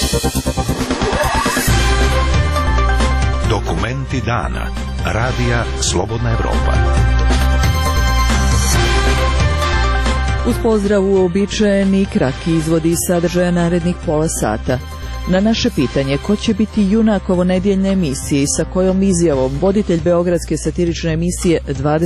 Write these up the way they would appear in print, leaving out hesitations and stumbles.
Dokumenti dana. Radija Slobodna Evropa. Uz pozdrav uobičajeni kratki izvodi sadržaja narednih pola sata. Na naše pitanje ko će biti junak ovonedjeljne emisije i sa kojom izjavom voditelj beogradske satirične emisije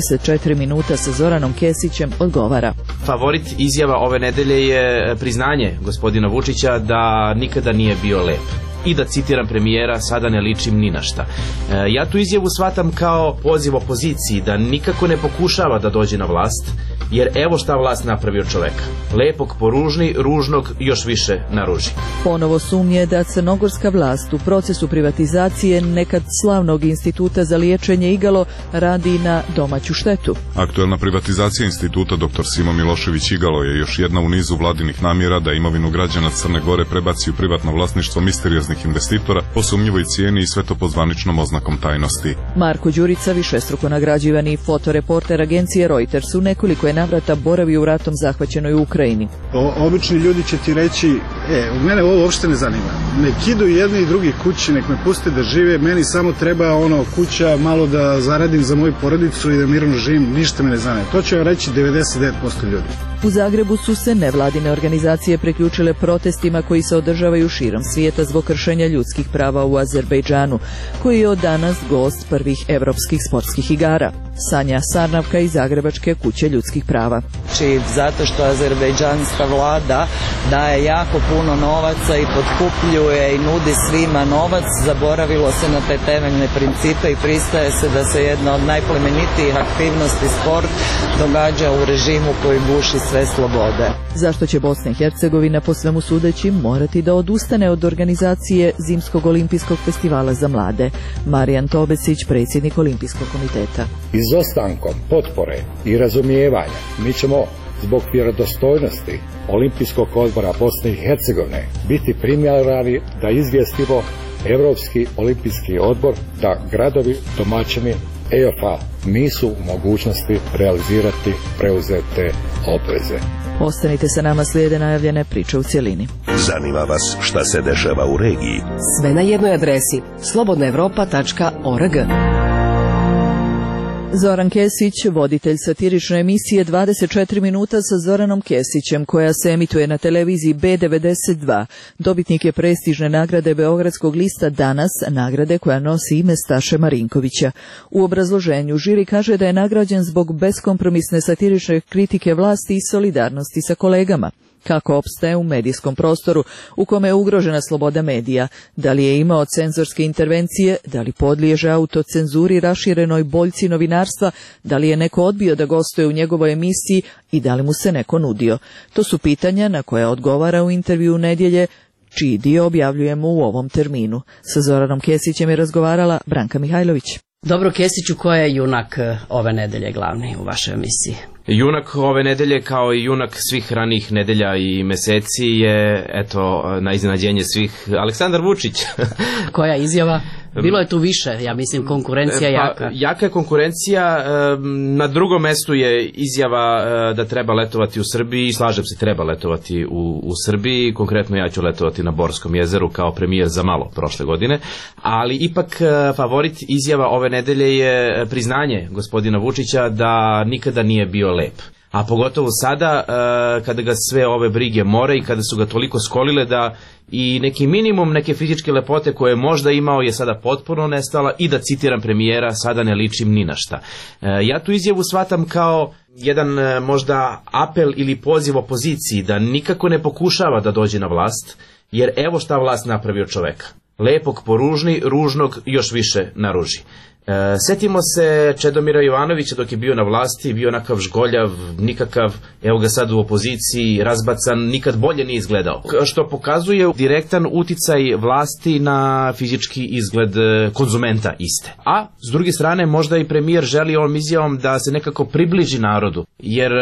24 minuta sa Zoranom Kesićem odgovara. Favorit izjava ove nedelje je priznanje gospodina Vučića da nikada nije bio lep. I da citiram premijera, sada ne ličim ni na šta. Ja tu izjavu shvatam kao poziv opoziciji da nikako ne pokušava da dođe na vlast, jer evo šta vlast napravi od čoveka. Lepog poružni, ružnog još više naruži. Ponovo sumnje da crnogorska vlast u procesu privatizacije nekad slavnog instituta za liječenje igalo radi na domaću štetu. Aktuelna privatizacija instituta dr. Simo Milošević Igalo je još jedna u nizu vladinih namjera da imovinu građana Crne Gore prebaci u privatno vlasništvo misterioznih investitora po sumnjivoj cijeni i sve to po zvaničnom oznakom tajnosti. Marko Đurica, višestruko nagrađivani fotoreporter agencije Reuters, u nekoliko je navrata boravio u ratom zahvaćenoj Ukrajini. Obični ljudi će ti reći, mene ovo uopšte ne zanima. Nek idu jedni i drugi kući, nek me puste da žive, meni samo treba kuća, malo da zaradim za moju porodicu i da mirno živim, ništa me ne zanima. To će vam reći 99% ljudi. U Zagrebu su se nevladine organizacije priključile protestima koji se održavaju širom svijeta zbog kršenja ljudskih prava u Azerbejdžanu, koji je od danas gost prvih evropskih sportskih igara. Sanja Sarnavka iz Zagrebačke kuće ljudskih prava. Zato što azerbejdžanska vlada daje jako puno novaca i potkupljuje i nudi svima novac, zaboravilo se na te temeljne principe i pristaje se da se jedna od najplemenitijih aktivnosti sport događa u režimu koji guši sve slobode. Zašto će Bosna i Hercegovina po svemu sudeći morati da odustane od organizacije Zimskog olimpijskog festivala za mlade? Marijan Tobesić, predsjednik Olimpijskog komiteta. Izostankom potpore i razumijevanja mi ćemo zbog vjerodostojnosti Olimpijskog odbora Bosne i Hercegovine biti primjerani da izvijestimo Europski olimpijski odbor da gradovi domaćini EOFA nisu u mogućnosti realizirati preuzete obveze. Ostanite sa nama, slijede najavljene priče u cjelini. Zanima vas šta se dešava u regiji? Sve na jednoj adresi slobodnaevropa.org. Zoran Kesić, voditelj satirične emisije 24 minuta sa Zoranom Kesićem, koja se emituje na televiziji B92. Dobitnik je prestižne nagrade Beogradskog lista Danas, nagrade koja nosi ime Staše Marinkovića. U obrazloženju žiri kaže da je nagrađen zbog beskompromisne satirične kritike vlasti i solidarnosti sa kolegama. Kako opstaje u medijskom prostoru u kome je ugrožena sloboda medija, da li je imao cenzorske intervencije, da li podliježe autocenzuri raširenoj boljci novinarstva, da li je neko odbio da gostuje u njegovoj emisiji i da li mu se neko nudio. To su pitanja na koja odgovara u intervju nedjelje, čiji dio objavljujemo u ovom terminu. Sa Zoranom Kesićem je razgovarala Branka Mihajlović. Dobro, Kesiću, ko je junak ove nedelje glavni u vašoj emisiji? Junak ove nedelje, kao i junak svih ranijih nedelja i meseci, je, eto, na iznenađenje svih, Aleksandar Vučić. Koja izjava? Bilo je tu više, ja mislim, konkurencija jaka. Jaka je konkurencija, na drugom mestu je izjava da treba letovati u Srbiji, i slažem se, treba letovati u Srbiji, konkretno ja ću letovati na Borskom jezeru kao premijer za malo prošle godine, ali ipak favorit izjava ove nedelje je priznanje gospodina Vučića da nikada nije bio lep. A pogotovo sada kada ga sve ove brige more i kada su ga toliko skolile da i neki minimum neke fizičke lepote koje je možda imao je sada potpuno nestala i da citiram premijera, sada ne ličim ni na šta. Ja tu izjavu shvatam kao jedan možda apel ili poziv opoziciji da nikako ne pokušava da dođe na vlast, jer evo šta vlast napravi od čoveka. Lepog poružni, ružnog još više naruži. Setimo se Čedomira Jovanovića dok je bio na vlasti, bio onakav žgoljav, nikakav, evo ga sad u opoziciji, razbacan, nikad bolje nije izgledao. Što pokazuje direktan uticaj vlasti na fizički izgled konzumenta iste. A s druge strane možda i premijer želi ovom izjavom da se nekako približi narodu, jer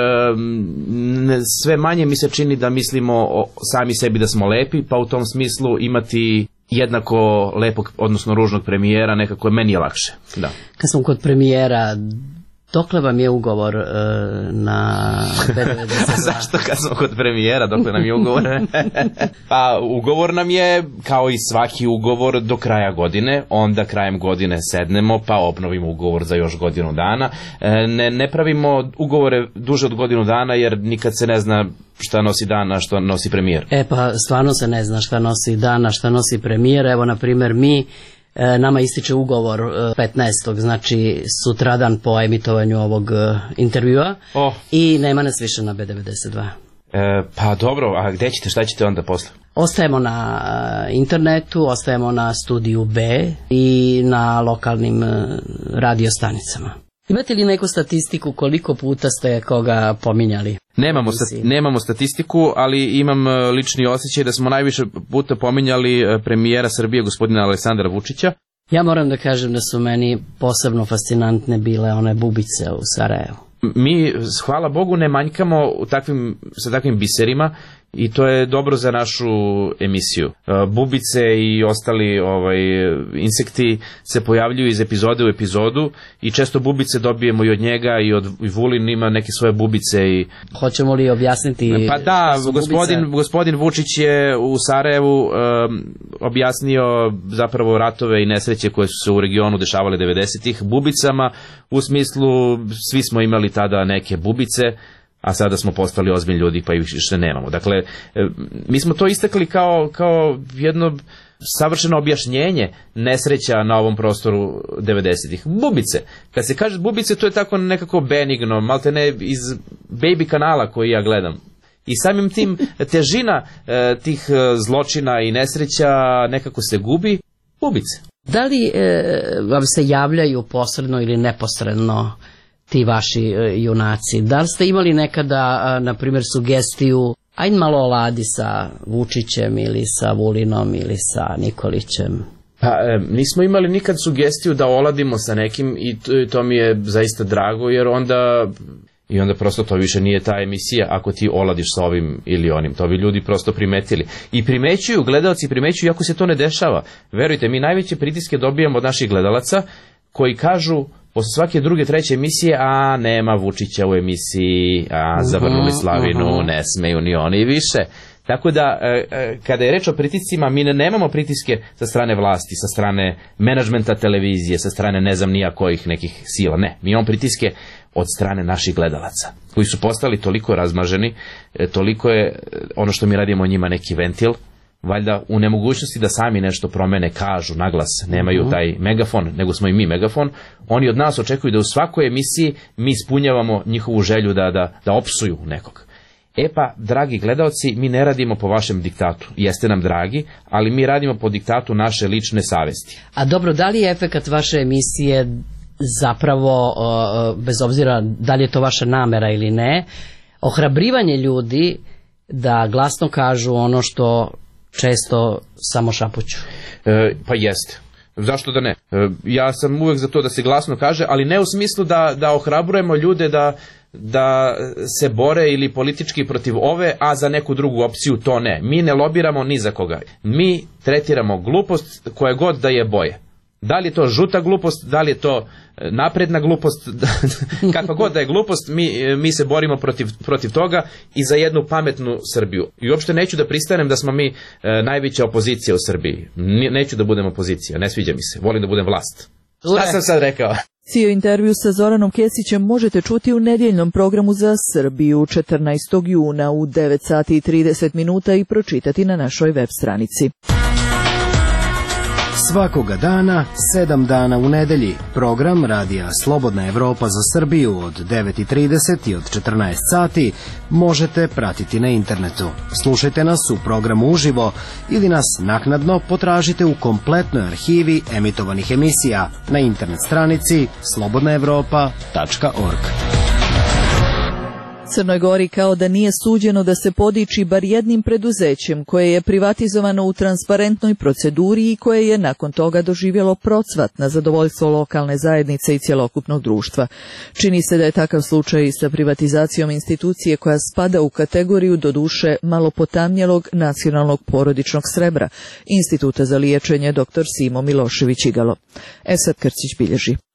sve manje mi se čini da mislimo sami sebi da smo lepi, pa u tom smislu imati jednako lepog, odnosno ružnog premijera, nekako meni je lakše. Da. Kad smo kod premijera, Dokle vam je ugovor na B92? Zašto kad smo kod premijera, dokle nam je ugovor? Pa ugovor nam je, kao i svaki ugovor, do kraja godine, onda krajem godine sednemo pa obnovimo ugovor za još godinu dana. Ne pravimo ugovore duže od godinu dana jer nikad se ne zna šta nosi dan, a što nosi premijer. Pa stvarno se ne zna šta nosi dan, a šta nosi premijer. Evo, na primjer, nama ističe ugovor 15. znači sutradan po emitovanju ovog intervjua i nema nas više na B92. Pa dobro, a gde ćete, šta ćete onda posle? Ostajemo na internetu, ostajemo na studiju B i na lokalnim radiostanicama. Imate li neku statistiku koliko puta ste koga pominjali? Nemamo statistiku, ali imam lični osjećaj da smo najviše puta pominjali premijera Srbije, gospodina Aleksandra Vučića. Ja moram da kažem da su meni posebno fascinantne bile one bubice u Sarajevu. Mi, hvala Bogu, ne manjkamo sa takvim biserima i to je dobro za našu emisiju. Bubice i ostali insekti se pojavljuju iz epizode u epizodu i često bubice dobijemo i od njega i od Vulin ima neke svoje bubice. Hoćemo li objasniti? Pa da, gospodin Vučić je u Sarajevu objasnio zapravo ratove i nesreće koje su se u regionu dešavale 90-ih bubicama, u smislu svi smo imali tada neke bubice, a sada smo postali ozbiljni ljudi pa ih više nemamo. Dakle, mi smo to istakli kao jedno savršeno objašnjenje nesreća na ovom prostoru 90-ih. Bubice. Kad se kaže bubice, to je tako nekako benigno, malte ne iz baby kanala koji ja gledam. I samim tim težina tih zločina i nesreća nekako se gubi. Bubice. Da li vam se javljaju posredno ili neposredno ti vaši junaci? Da li ste imali nekada, na primjer, sugestiju, ajde malo oladi sa Vučićem ili sa Vulinom ili sa Nikolićem? Pa, nismo imali nikad sugestiju da oladimo sa nekim i to mi je zaista drago, jer onda prosto to više nije ta emisija ako ti oladiš sa ovim ili onim. To bi ljudi prosto primetili. I primećuju, gledalci primećuju, iako se to ne dešava. Verujte, mi najveće pritiske dobijamo od naših gledalaca koji kažu posle svake druge, treće emisije, a nema Vučića u emisiji, a zavrnuli slavinu, ne smeju ni oni više. Tako da, kada je reč o pritiscima, mi nemamo pritiske sa strane vlasti, sa strane menadžmenta televizije, sa strane ne znam nija kojih nekih sila. Ne, mi imamo pritiske od strane naših gledalaca, koji su postali toliko razmaženi, toliko je ono što mi radimo njima neki ventil, valjda u nemogućnosti da sami nešto promene, kažu naglas, nemaju taj megafon, nego smo i mi megafon. Oni od nas očekuju da u svakoj emisiji mi ispunjavamo njihovu želju da opsuju nekog. Pa, dragi gledalci, mi ne radimo po vašem diktatu. Jeste nam dragi, ali mi radimo po diktatu naše lične savesti. A dobro, da li je efekat vaše emisije zapravo, bez obzira da li je to vaša namera ili ne, ohrabrivanje ljudi da glasno kažu ono što često samo šapuću? Pa jeste. Zašto da ne? Ja sam uvek za to da se glasno kaže, ali ne u smislu da ohrabrujemo ljude da se bore ili politički protiv ove, a za neku drugu opciju to ne. Mi ne lobiramo ni za koga. Mi tretiramo glupost koje god da je boje. Da li je to žuta glupost, da li je to napredna glupost, kakva god da je glupost, mi se borimo protiv toga i za jednu pametnu Srbiju. I uopšte neću da pristanem da smo mi najveća opozicija u Srbiji. Neću da budem opozicija, ne sviđa mi se, volim da budem vlast. Šta sam sad rekao? Cijeli intervju sa Zoranom Kesićem možete čuti u nedjeljnom programu za Srbiju 14. juna u 9 sati i 30 minuta i pročitati na našoj web stranici. Svakoga dana, 7 dana u nedelji, program Radija Slobodna Evropa za Srbiju od 9:30 i od 14 sati možete pratiti na internetu. Slušajte nas u programu uživo ili nas naknadno potražite u kompletnoj arhivi emitovanih emisija na internet stranici slobodnaevropa.org. Crnoj Gori kao da nije suđeno da se podiči bar jednim preduzećem koje je privatizovano u transparentnoj proceduri i koje je nakon toga doživjelo procvat na zadovoljstvo lokalne zajednice i cjelokupnog društva. Čini se da je takav slučaj i sa privatizacijom institucije koja spada u kategoriju doduše malo potamnjelog nacionalnog porodičnog srebra, Instituta za liječenje dr. Simo Milošević Igalo. Esad Krcić bilježi.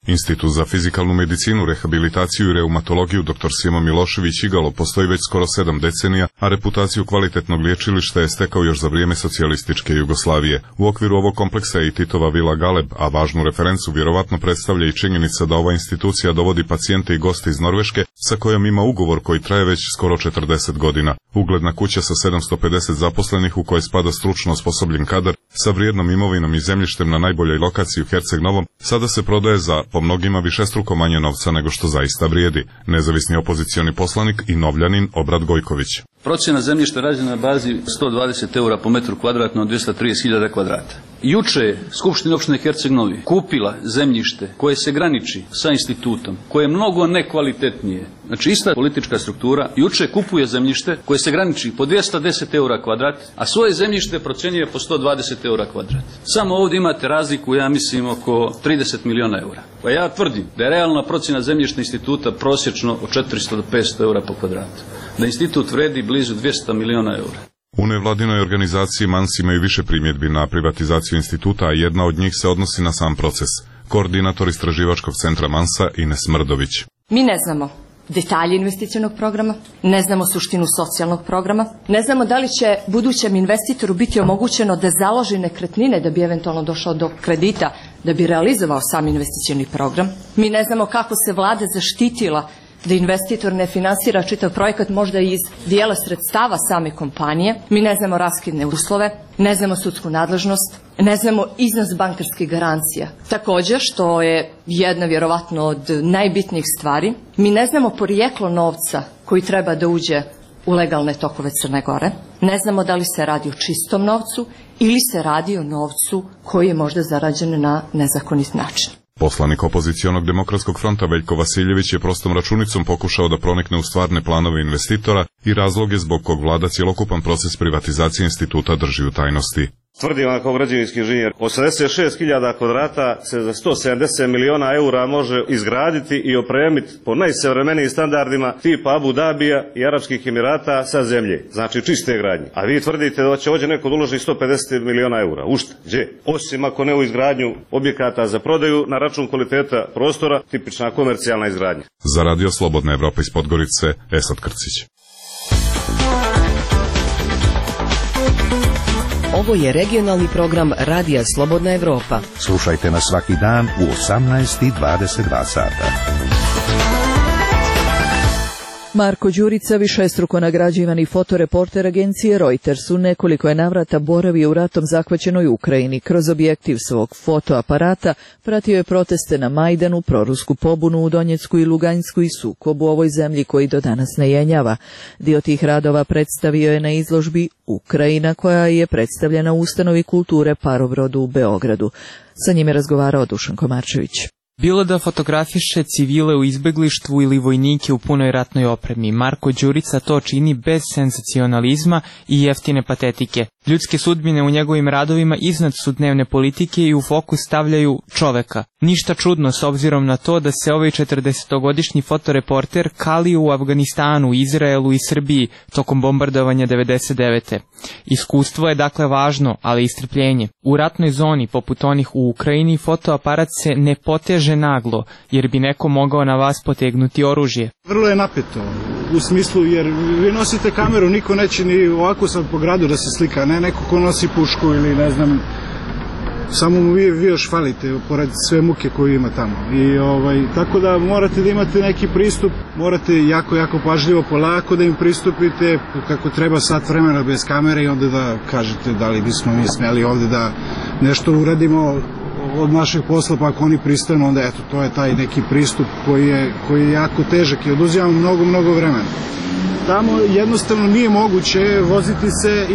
Institut za fizikalnu medicinu, rehabilitaciju i reumatologiju dr. Simo Milošević Igalo postoji već skoro 7 decenija, a reputaciju kvalitetnog liječilišta je stekao još za vrijeme socijalističke Jugoslavije. U okviru ovog kompleksa je i Titova vila Galeb, a važnu referencu vjerovatno predstavlja i činjenica da ova institucija dovodi pacijente i goste iz Norveške, sa kojom ima ugovor koji traje već skoro 40 godina. Ugledna kuća sa 750 zaposlenih u kojoj spada stručno osposobljen kadar sa vrijednom imovinom i zemljištem na najboljoj lokaciji u Herceg Novom sada se prodaje za po mnogima višestruko manje novca nego što zaista vrijedi. Nezavisni opozicioni poslanik i Novljanin Obrad Gojković. Procjena zemljišta rađena na bazi 120 eura po metru kvadratnom, 230.000 kvadrata. Juče je Skupština opštine Herceg Novi kupila zemljište koje se graniči sa institutom, koje je mnogo nekvalitetnije. Znači ista politička struktura juče kupuje zemljište koje se graniči po 210 eura kvadrat, a svoje zemljište procjenjuje po 120 eura kvadrat. Samo ovdje imate razliku, ja mislim, oko 30 miliona eura. Pa ja tvrdim da je realna procjena zemljišta instituta prosječno od 400 do 500 eura po kvadratu. Da institut vredi blizu 200 miliona eura. U nevladinoj organizaciji MANS imaju više primjedbi na privatizaciju instituta, a jedna od njih se odnosi na sam proces. Koordinator istraživačkog centra MANS-a Ines Mrdović. Mi ne znamo detalje investicionog programa, ne znamo suštinu socijalnog programa, ne znamo da li će budućem investitoru biti omogućeno da založi nekretnine da bi eventualno došao do kredita, da bi realizovao sam investicioni program. Mi ne znamo kako se vlada zaštitila da investitor ne finansira čitav projekat možda iz dijela sredstava same kompanije. Mi ne znamo raskidne uslove, ne znamo sudsku nadležnost, ne znamo iznos bankarskih garancija. Također, što je jedna vjerovatno od najbitnijih stvari, mi ne znamo porijeklo novca koji treba da uđe u legalne tokove Crne Gore. Ne znamo da li se radi o čistom novcu ili se radi o novcu koji je možda zarađen na nezakonit način. Poslanik opozicionog demokratskog fronta Veljko Vasiljević je prostom računicom pokušao da pronikne u stvarne planove investitora i razloge zbog kog vlada cjelokupan proces privatizacije instituta drži u tajnosti. Tvrdim vam kao građevinski inženjer, 86.000 kvadrata se za 170 miliona eura može izgraditi i opremiti po najsavremenijim standardima tipa Abu Dabija i Arapskih Emirata sa zemlje, znači čiste gradnje. A vi tvrdite da će ovdje neko da uloži 150 miliona eura. U šta? Gdje? Osim ako ne u izgradnju objekata za prodaju na račun kvaliteta prostora, tipična komercijalna izgradnja. Za Radio Slobodna Evropa iz Podgorice, Esad Krcić. Ovo je regionalni program Radija Slobodna Evropa. Slušajte nas svaki dan u 18:22 sata. Marko Đurica, višestruko nagrađivani fotoreporter agencije Reuters, u nekoliko je navrata boravio u ratom zahvaćenoj Ukrajini. Kroz objektiv svog fotoaparata pratio je proteste na Majdanu, prorusku pobunu u Donjecku i Luganjsku i sukob u ovoj zemlji koji do danas ne jenjava. Dio tih radova predstavio je na izložbi Ukrajina, koja je predstavljena u ustanovi kulture Parovrodu u Beogradu. Sa njime razgovarao Dušan Komarčević. Bilo da fotografiše civile u izbeglištvu ili vojnike u punoj ratnoj opremi, Marko Đurica to čini bez senzacionalizma i jeftine patetike. Ljudske sudbine u njegovim radovima iznad su dnevne politike i u fokus stavljaju čoveka. Ništa čudno s obzirom na to da se ovaj 40-godišnji fotoreporter kali u Afganistanu, Izraelu i Srbiji tokom bombardovanja 99. Iskustvo je dakle važno, ali i strpljenje. U ratnoj zoni, poput onih u Ukrajini, fotoaparat se ne poteže naglo, jer bi neko mogao na vas potegnuti oružje. Vrlo je napeto, u smislu jer vi nosite kameru, niko neće ni ovako sad po gradu da se slika, ne neko ko nosi pušku ili ne znam, samo mu vi još falite pored sve muke koju ima tamo. Tako da morate da imate neki pristup, morate jako pažljivo, polako da im pristupite, kako treba sat vremena bez kamere i onda da kažete da li bismo mi smeli ovde da nešto uradimo od našeg posla, pa ako oni pristanu, onda eto, to je taj neki pristup koji je jako težak i oduzima mnogo vremena. Tamo jednostavno nije moguće voziti se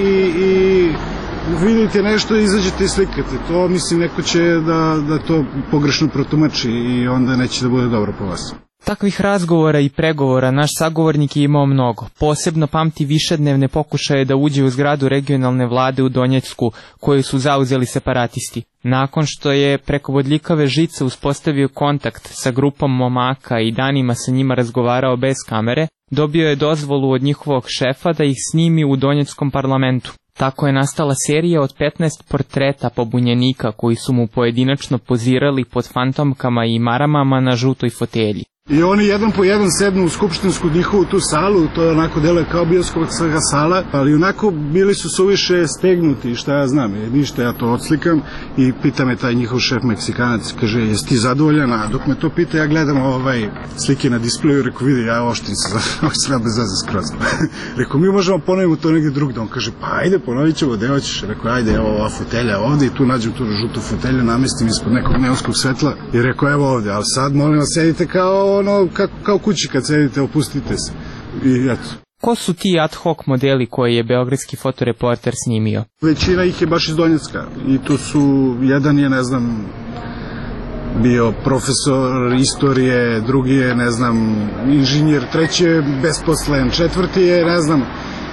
i vidite nešto i izađete i slikate. To mislim neko će da to pogrešno protumači i onda neće da bude dobro po vas. Takvih razgovora i pregovora naš sagovornik je imao mnogo. Posebno pamti višednevne pokušaje da uđe u zgradu regionalne vlade u Donjecku, koju su zauzeli separatisti. Nakon što je preko bodljikave žice uspostavio kontakt sa grupom momaka i danima sa njima razgovarao bez kamere, dobio je dozvolu od njihovog šefa da ih snimi u Donjeckom parlamentu. Tako je nastala serija od 15 portreta pobunjenika koji su mu pojedinačno pozirali pod fantomkama i maramama na žutoj fotelji. I oni jedan po jedan sednu u skupštinsku njihovu tu salu, to je onako deluje kao bioskopska sala, ali onako bili su suviše stegnuti, šta ja znam, ništa ja to odslikam i pita me taj njihov šef Meksikanac, kaže, jesi ti zadovoljan? A dok me to pita, ja gledam slike na displeju, rekao, vidi, ja oštim se, ovo sve bez veze skroz. Rekao, mi možemo ponovimo to negdje drugdje, on kaže, pa ajde, ponovit ćemo, gde hoćeš? Rekao, ajde, evo ova fotelja ovdje i tu nađem tu žutu fotelju, namestim ispod nekog neonskog svetla i rekao, evo ovdje, ali sad molim vas, sedite kao kao kući kad sedite, opustite se. I eto. Ko su ti ad hoc modeli koje je beogradski fotoreporter snimio? Većina ih je baš iz Donjecka i tu su, jedan je, ne znam, bio profesor istorije, drugi je, ne znam, inženjer, treći je besposlen, četvrti je, ne znam,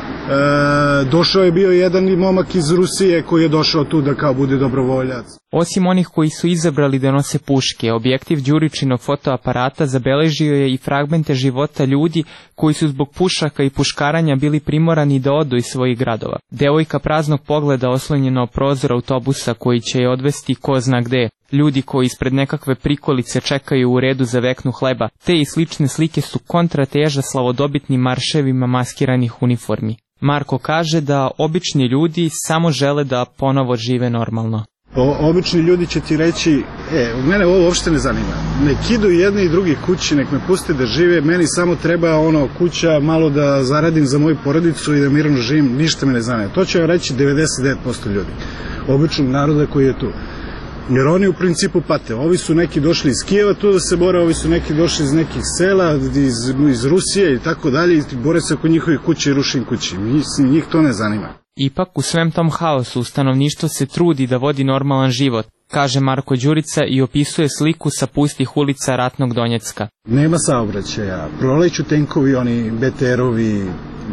došao je bio jedan momak iz Rusije koji je došao tu da kao bude dobrovoljac. Osim onih koji su izabrali da nose puške, objektiv Đuričinog fotoaparata zabeležio je i fragmente života ljudi koji su zbog pušaka i puškaranja bili primorani da odu iz svojih gradova. Devojka praznog pogleda oslonjena o prozor autobusa koji će je odvesti ko zna gde. Ljudi koji ispred nekakve prikolice čekaju u redu za veknu hleba. Te i slične slike su kontrateža slavodobitnim marševima maskiranih uniformi. Marko kaže da obični ljudi samo žele da ponovo žive normalno. Obični ljudi će ti reći, mene ovo uopšte ne zanima. Nek idu jedni i drugi kući, nek me puste da žive, meni samo treba kuća, malo da zaradim za moju porodicu i da mirno živim, ništa me ne zanima. To će vam reći 99% ljudi, običnog naroda koji je tu. Jer oni u principu pate. Ovi su neki došli iz Kijeva tu da se bore, ovi su neki došli iz nekih sela, iz Rusije i tako dalje i bore se oko njihovih kuće i rušim kući. Mislim, njih to ne zanima. Ipak u svem tom haosu stanovništvo se trudi da vodi normalan život, kaže Marko Đurica i opisuje sliku sa pustih ulica ratnog Donjecka. Nema saobraćaja, proleću tenkovi, oni BTR-ovi,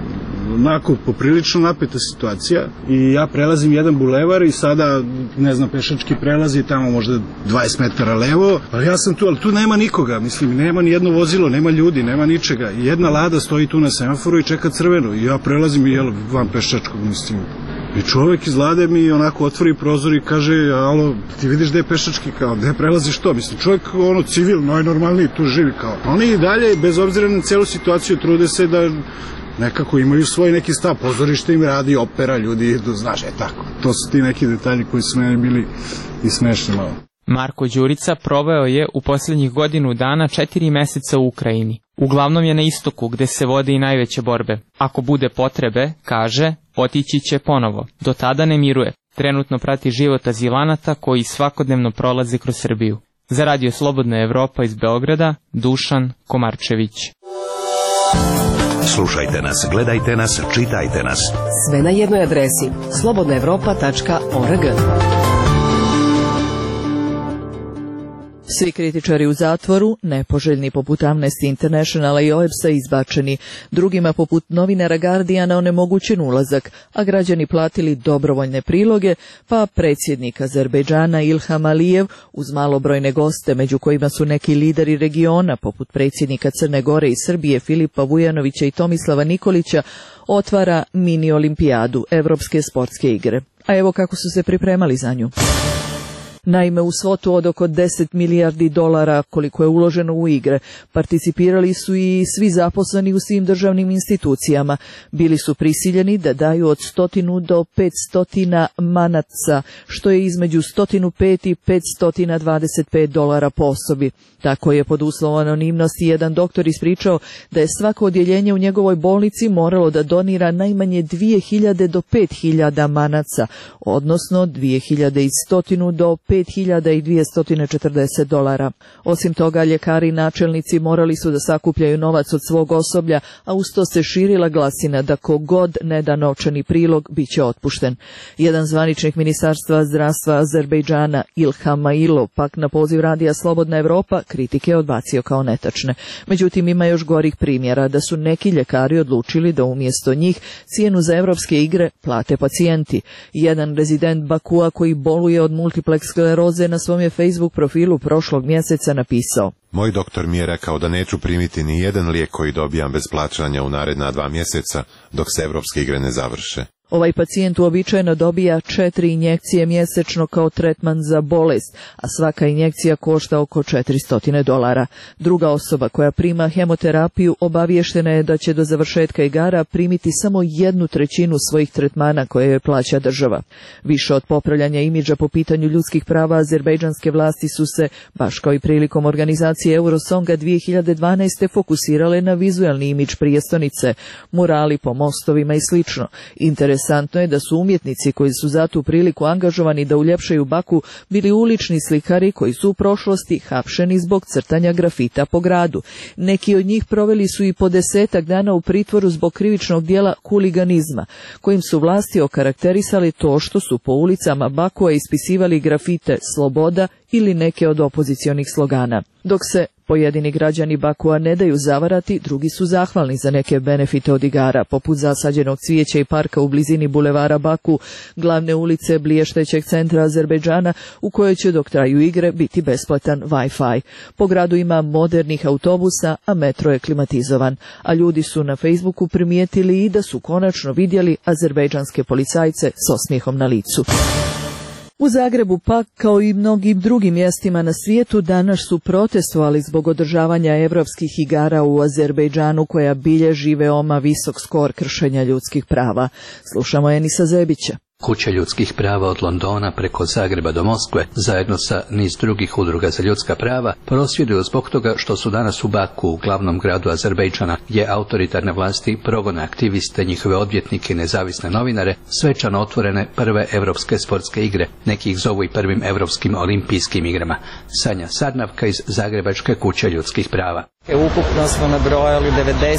onako poprilično napeta situacija i ja prelazim jedan bulevar i sada, ne znam, pešački prelazi tamo možda 20 metara levo, ali ja sam tu, ali tu nema nikoga, mislim, nema ni jedno vozilo, nema ljudi, nema ničega. Jedna lada stoji tu na semaforu i čeka crvenu i ja prelazim i van pešačkog, mislim. I čovek iz lade mi onako otvori prozor i kaže, alo, ti vidiš gde je pešački, kao, gde prelaziš to? Mislim, čovek civil, najnormalniji tu živi, kao. Oni i dalje, bez obzira na celu situaciju, trude se da nekako imaju svoj neki stav, pozorište im radi, opera, ljudi idu, znaš, tako. To su ti neki detalji koji su meni bili i smešni malo. Marko Đurica proveo je u posljednjih godinu dana 4 meseca u Ukrajini. Uglavnom je na istoku gde se vode i najveće borbe. Ako bude potrebe, kaže, otići će ponovo. Do tada ne miruje. Trenutno prati život azilanata koji svakodnevno prolaze kroz Srbiju. Za Radio Slobodna Evropa iz Beograda, Dušan Komarčević. Slušajte nas, gledajte nas, čitajte nas. Sve na jednoj adresi slobodnaevropa.org. Svi kritičari u zatvoru, nepoželjni poput Amnesty Internationala i OEBS-a izbačeni, drugima poput novinara Guardiana onemogućen ulazak, a građani platili dobrovoljne priloge, pa predsjednik Azerbejdžana Ilham Alijev uz malobrojne goste, među kojima su neki lideri regiona, poput predsjednika Crne Gore i Srbije Filipa Vujanovića i Tomislava Nikolića, otvara mini olimpijadu, Evropske sportske igre. A evo kako su se pripremali za nju. Naime, u svotu od oko 10 milijardi dolara koliko je uloženo u igre, participirali su i svi zaposleni u svim državnim institucijama. Bili su prisiljeni da daju od 100 do 500 manaca, što je između 105 i 525 dolara po osobi. Tako je pod uslovom anonimnosti jedan doktor ispričao da je svako odjeljenje u njegovoj bolnici moralo da donira najmanje 2000 do 5000 manaca, odnosno 2100 do 5240 dolara. Osim toga, ljekari i načelnici morali su da sakupljaju novac od svog osoblja, a uz to se širila glasina da kogod ne da novčani prilog bit će otpušten. Jedan zvaničnik Ministarstva zdravstva Azerbejdžana, Ilham Mailov, pak na poziv Radija Slobodna Evropa kritike odbacio kao netačne. Međutim, ima još gorih primjera da su neki ljekari odlučili da umjesto njih cijenu za evropske igre plate pacijenti. Jedan rezident Bakua koji boluje od multipleks skleroze na svom je Facebook profilu prošlog mjeseca napisao: Moj doktor mi je rekao da neću primiti ni jedan lijek koji dobijam bez plaćanja u naredna 2 mjeseca dok se evropske igre ne završe. Ovaj pacijent uobičajeno dobija 4 injekcije mjesečno kao tretman za bolest, a svaka injekcija košta oko $400. Druga osoba koja prima hemoterapiju obavještena je da će do završetka igara primiti samo 1/3 svojih tretmana koje joj plaća država. Više od popravljanja imidža po pitanju ljudskih prava, azerbejdžanske vlasti su se, baš kao i prilikom organizacije Eurosonga 2012. fokusirale na vizualni imidž prijestolnice, murali po mostovima i sl. Interesantno je da su umjetnici koji su za tu priliku angažovani da uljepšaju Baku bili ulični slikari koji su u prošlosti hapšeni zbog crtanja grafita po gradu. Neki od njih proveli su i po 10 dana u pritvoru zbog krivičnog dijela huliganizma, kojim su vlasti okarakterisali to što su po ulicama Bakua ispisivali grafite "Sloboda" ili neke od opozicionih slogana. Dok se pojedini građani Bakua ne daju zavarati, drugi su zahvalni za neke benefite od igara, poput zasađenog cvijeća i parka u blizini bulevara Baku, glavne ulice bliještećeg centra Azerbejdžana, u kojoj će dok traju igre biti besplatan Wi-Fi. Po gradu ima modernih autobusa, a metro je klimatizovan. A ljudi su na Facebooku primijetili i da su konačno vidjeli azerbejdžanske policajce s osmijehom na licu. U Zagrebu pak, kao i mnogim drugim mjestima na svijetu, danas su protestovali zbog održavanja evropskih igara u Azerbejdžanu, koja bilježi veoma visok skor kršenja ljudskih prava. Slušamo Enisa Zebića. Kuća ljudskih prava od Londona preko Zagreba do Moskve, zajedno sa niz drugih udruga za ljudska prava, prosvjeduju zbog toga što su danas u Baku, u glavnom gradu Azerbejdžana, gdje autoritarne vlasti progone aktiviste, njihove odvjetnike i nezavisne novinare, svečano otvorene prve evropske sportske igre, neki ih zovu i prvim evropskim olimpijskim igrama. Sanja Sarnavka iz Zagrebačke kuće ljudskih prava. Ukupno smo nabrojali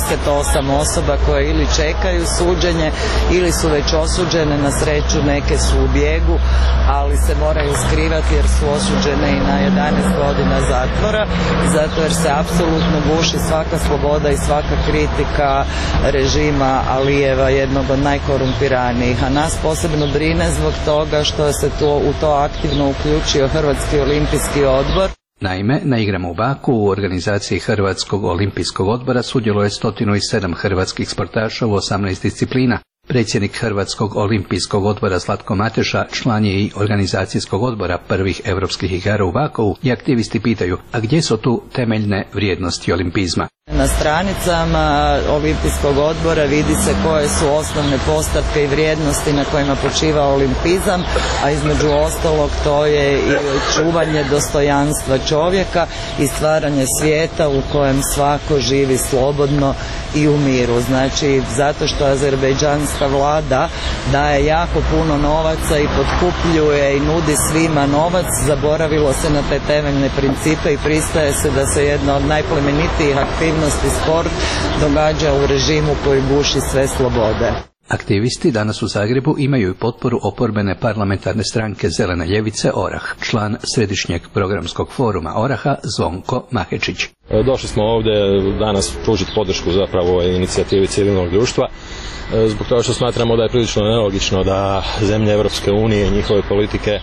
98 osoba koje ili čekaju suđenje ili su već osuđene. Na sreću neke su u bijegu, ali se moraju skrivati jer su osuđene i na 11 godina zatvora, zato jer se apsolutno guši svaka sloboda i svaka kritika režima Alijeva, jednog od najkorumpiranijih. A nas posebno brine zbog toga što se u to aktivno uključio Hrvatski olimpijski odbor. Naime, na igrama u Baku u organizaciji Hrvatskog olimpijskog odbora sudjeluje 107 hrvatskih sportaša u 18 disciplina. Predsjednik Hrvatskog olimpijskog odbora Zlatko Mateša član je i organizacijskog odbora prvih europskih igara u Baku i aktivisti pitaju, a gdje su tu temeljne vrijednosti olimpizma? Na stranicama Olimpijskog odbora vidi se koje su osnovne postavke i vrijednosti na kojima počiva olimpizam, a između ostalog to je i čuvanje dostojanstva čovjeka i stvaranje svijeta u kojem svako živi slobodno i u miru. Znači, zato što azerbejdžanska vlada daje jako puno novaca i potkupljuje i nudi svima novac, zaboravilo se na te temeljne principe i pristaje se da se jedna od najplemenitijih aktivnosti sport događa u režimu koji guši sve slobode. Aktivisti danas u Zagrebu imaju i potporu oporbene parlamentarne stranke Zelene ljevice ORAH, član središnjeg programskog foruma ORAH-a Zvonko Mahečić. Došli smo ovdje danas pružiti podršku zapravo ovoj inicijativi civilnog društva, zbog toga što smatramo da je prilično nelogično da zemlje Europske unije i njihove politike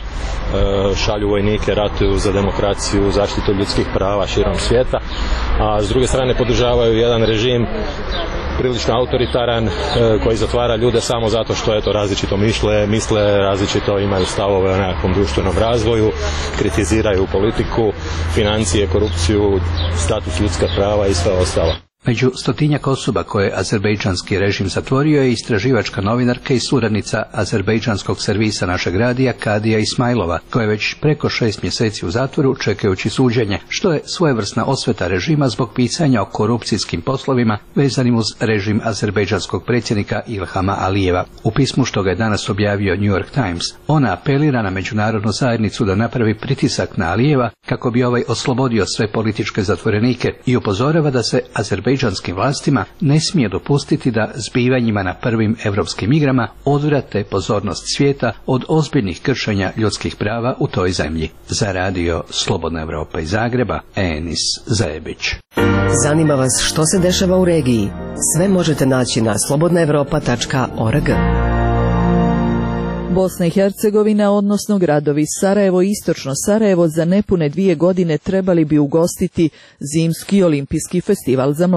šalju vojnike, ratuju za demokraciju, zaštitu ljudskih prava širom svijeta, a s druge strane podržavaju jedan režim prilično autoritaran koji zatvara ljude samo zato što različito misle, različito imaju stavove o nekakvom društvenom razvoju, kritiziraju politiku, financije, korupciju, status ljudska prava i sve ostalo. Među 100-tinjak osoba koje azerbejdžanski režim zatvorio je istraživačka novinarka i suradnica azerbejdžanskog servisa našeg radija Kadija Ismailova, koja je već preko 6 mjeseci u zatvoru čekajući suđenje, što je svojevrsna osveta režima zbog pisanja o korupcijskim poslovima vezanim uz režim azerbejdžanskog predsjednika Ilhama Alijeva. U pismu što ga je danas objavio New York Times, ona apelira na međunarodnu zajednicu da napravi pritisak na Alijeva kako bi ovaj oslobodio sve političke zatvorenike i upozorava da se azerbejdžanskim vlastima ne smije dopustiti da zbivanjima na prvim europskim igrama odvrate pozornost svijeta od ozbiljnih kršenja ljudskih prava u toj zemlji. Za radio Slobodna Evropa iz Zagreba, Enis Zajebić. Zanima vas što se dešava u regiji? Sve možete naći na slobodnaevropa.org. Bosna i Hercegovina, odnosno gradovi Sarajevo i istočno Sarajevo, za nepune 2 godine trebali bi ugostiti Zimski olimpijski festival za mlade.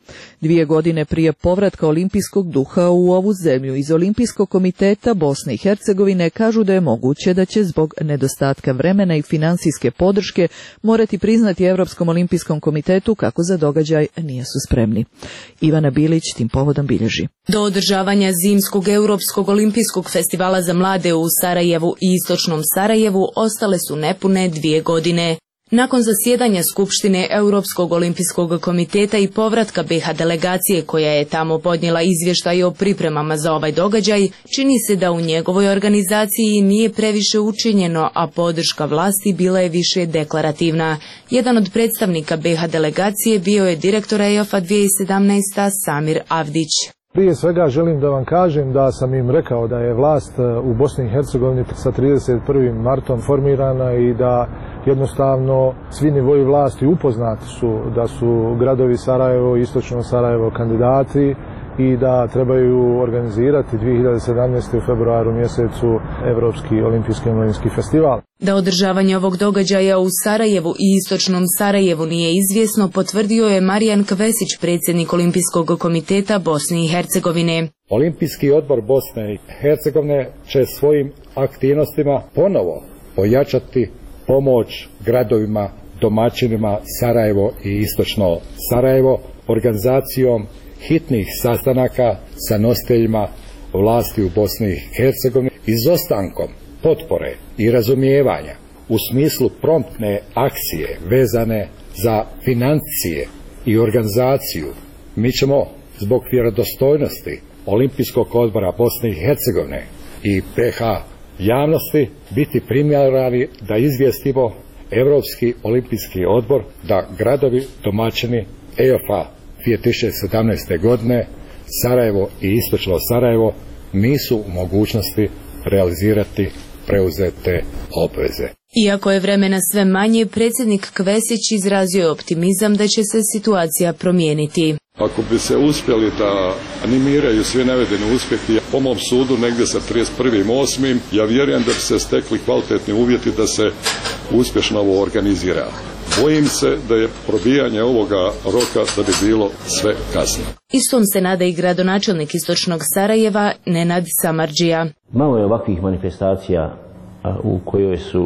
2 godine prije povratka olimpijskog duha u ovu zemlju iz Olimpijskog komiteta Bosne i Hercegovine kažu da je moguće da će zbog nedostatka vremena i financijske podrške morati priznati Europskom olimpijskom komitetu kako za događaj nisu spremni. Ivana Bilić tim povodom bilježi. Do održavanja zimskog Europskog olimpijskog festivala za mlade u Sarajevu i istočnom Sarajevu ostale su nepune 2 godine. Nakon zasjedanja Skupštine Europskog olimpijskog komiteta i povratka BiH delegacije koja je tamo podnijela izvještaj o pripremama za ovaj događaj, čini se da u njegovoj organizaciji nije previše učinjeno, a podrška vlasti bila je više deklarativna. Jedan od predstavnika BiH delegacije bio je direktor EOF-a 2017. Samir Avdić. Prije svega želim da vam kažem da sam im rekao da je vlast u Bosni i Hercegovini sa 31. martom formirana i da jednostavno svi nivoji vlasti upoznati su da su gradovi Sarajevo i istočno Sarajevo kandidati i da trebaju organizirati 2017. u februaru mjesecu Europski olimpijski mladinski festival. Da održavanje ovog događaja u Sarajevu i istočnom Sarajevu nije izvjesno, potvrdio je Marijan Kvesić, predsjednik Olimpijskog komiteta Bosne i Hercegovine. Olimpijski odbor Bosne i Hercegovine će svojim aktivnostima ponovo ojačati pomoć gradovima, domaćinima Sarajevo i istočno Sarajevo organizacijom hitnih sastanaka sa nositeljima vlasti u Bosni i Hercegovini, izostankom potpore i razumijevanja u smislu promptne akcije vezane za financije i organizaciju. Mi ćemo zbog vjerodostojnosti Olimpijskog odbora Bosne i Hercegovine i BiH javnosti biti primjerani da izvijestimo Europski olimpijski odbor da gradovi domaćini EOF-a 2017. godine Sarajevo i istočno Sarajevo nisu u mogućnosti realizirati preuzete obveze. Iako je vremena sve manje, predsjednik Kvesić izrazio je optimizam da će se situacija promijeniti. Ako bi se uspjeli da animiraju svi navedeni uspjehi, po mom sudu negdje sa 31.8. ja vjerujem da bi se stekli kvalitetni uvjeti da se uspješno ovo organizira. Bojim se da je probijanje ovoga roka da bi bilo sve kasno. Istom se nada i gradonačelnik istočnog Sarajeva Nenad Samardžija. Malo je ovakvih manifestacija u kojoj su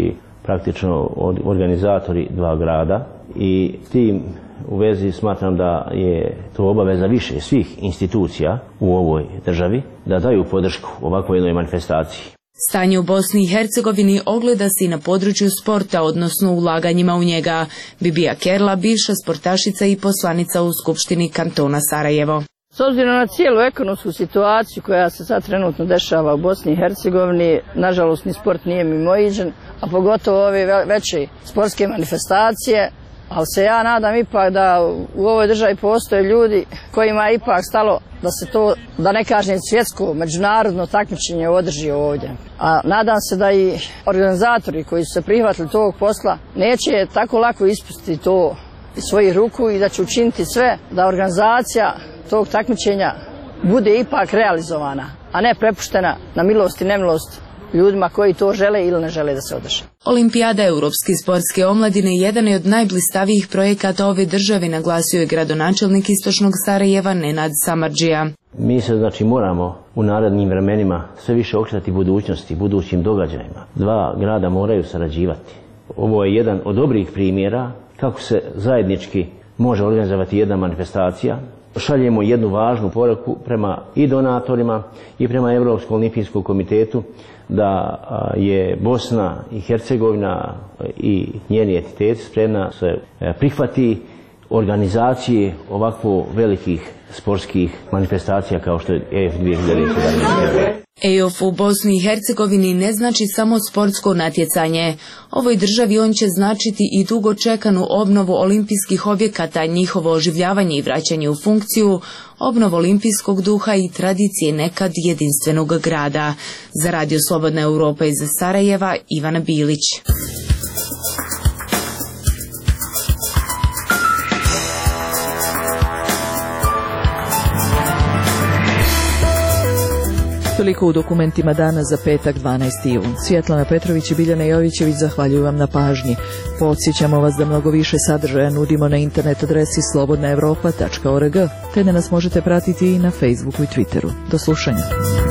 praktično organizatori 2 grada i tim u vezi smatram da je to obaveza više svih institucija u ovoj državi da daju podršku ovakvoj jednoj manifestaciji. Stanje u Bosni i Hercegovini ogleda se i na području sporta, odnosno ulaganjima u njega. Bibija Kerla, bivša sportašica i poslanica u Skupštini kantona Sarajevo. S obzirom na cijelu ekonomsku situaciju koja se sad trenutno dešava u Bosni i Hercegovini, nažalost ni sport nije mimoiđen, a pogotovo ove veće sportske manifestacije, ali se ja nadam ipak da u ovoj državi postoje ljudi kojima je ipak stalo da se to, da ne kažem svjetsko, međunarodno takmičenje održi ovdje. A nadam se da i organizatori koji su se prihvatili tog posla neće tako lako ispustiti to iz svojih ruku i da će učiniti sve da organizacija tog takmičenja bude ipak realizovana, a ne prepuštena na milost i nemilost ljudima koji to žele ili ne žele da se održi. Olimpijada Europske sportske omladine jedan je od najblistavijih projekata ove države, naglasio je gradonačelnik istočnog Sarajeva Nenad Samardžija. Mi se moramo u narednim vremenima sve više okretati budućnosti, budućim događajima. 2 grada moraju sarađivati. Ovo je jedan od dobrih primjera kako se zajednički može organizovati jedna manifestacija. Šaljemo jednu važnu poruku prema i donatorima i prema Europskom olimpijskom komitetu da je Bosna i Hercegovina i njeni entiteti spremna se prihvati organizacije ovakvo velikih sportskih manifestacija kao što je EF 2017. EOF u Bosni i Hercegovini ne znači samo sportsko natjecanje. Ovoj državi on će značiti i dugo čekanu obnovu olimpijskih objekata, njihovo oživljavanje i vraćanje u funkciju, obnovu olimpijskog duha i tradicije nekad jedinstvenog grada. Za Radio Slobodna Europa iz Sarajeva, Ivana Bilić. Toliko u dokumentima dana za petak 12. jun. Svjetlana Petrović i Biljana Jovićević zahvaljuju vam na pažnji. Podsjećamo vas da mnogo više sadržaja nudimo na internet adresi slobodnaevropa.org, te da nas možete pratiti i na Facebooku i Twitteru. Do slušanja.